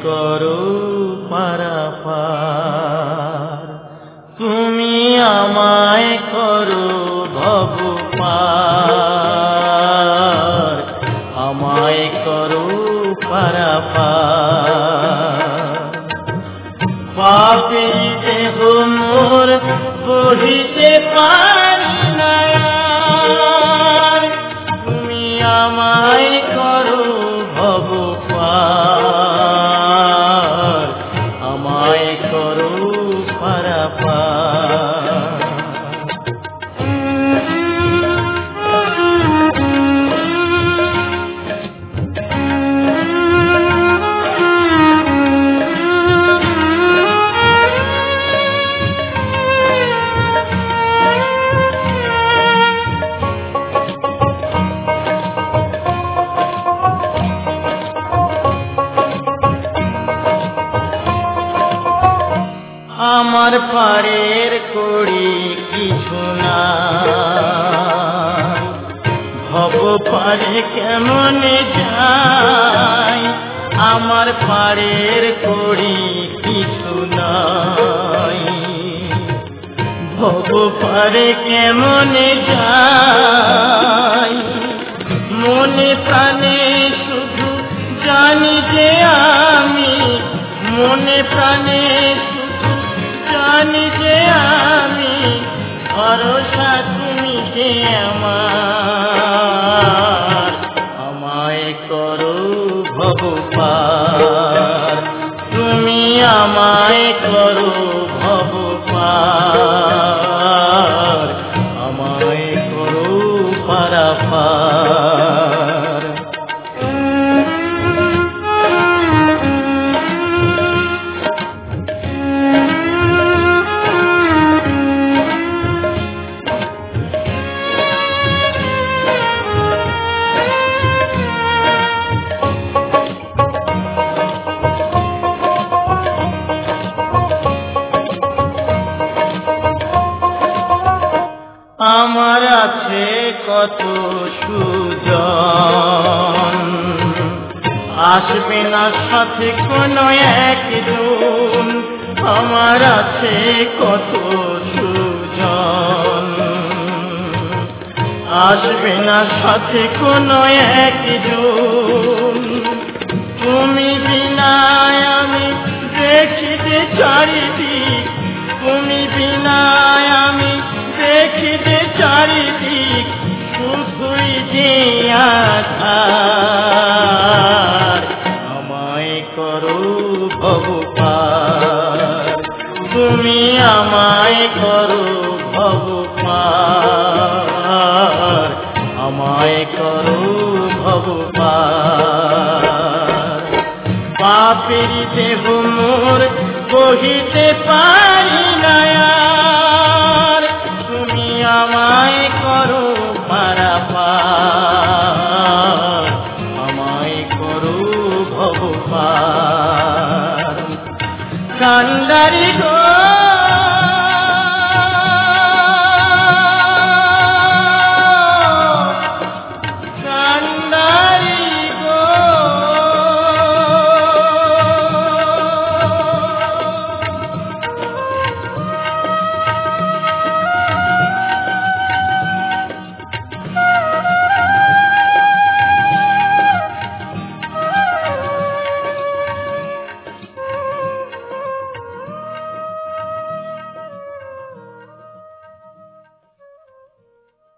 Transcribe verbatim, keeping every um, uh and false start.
করো পারাপার, তুমি আমায় করো ভব পার, আমায় করো পারাপার। পাপী দেহ মোর বহিতে পারি না, তুমি আমায় করো ভব পার, আমায় করো পারাপার। আমার পারের কড়ি কিছু না, ভব পারে কেমনে যাই, আমার পারের কড়ি কিছু নাই, ভব পারে কেমনে যাই। মনে প্রাণে শুধু জানি যে আমি, মনে প্রাণে জানি যে আমি, ভরসা তুমি যে আমার, আমায় করো ভব পার, তুমি আমায় করো ভব পার, আমায় করো পারাপার। আমার আছে কত সুজন, আসবে না সাথে কোনো একজন, আমার আছে কত সুজন, আসবে না সাথে কোনো একজন। তুমি বিনা আমি দেখিতে চারিদিক, তুমি বিনা আমি দেখিতে চারিদিক, শুধুই যে আধার, আমায় করো ভব পার, তুমি আমায় করো ভব পার, আমায় করো ভব পার। পাপের দেহ মোর বহিতে পারি না, তুমি আমায় করো পারাপার, আমায় করো ভব পার। কান্ডারি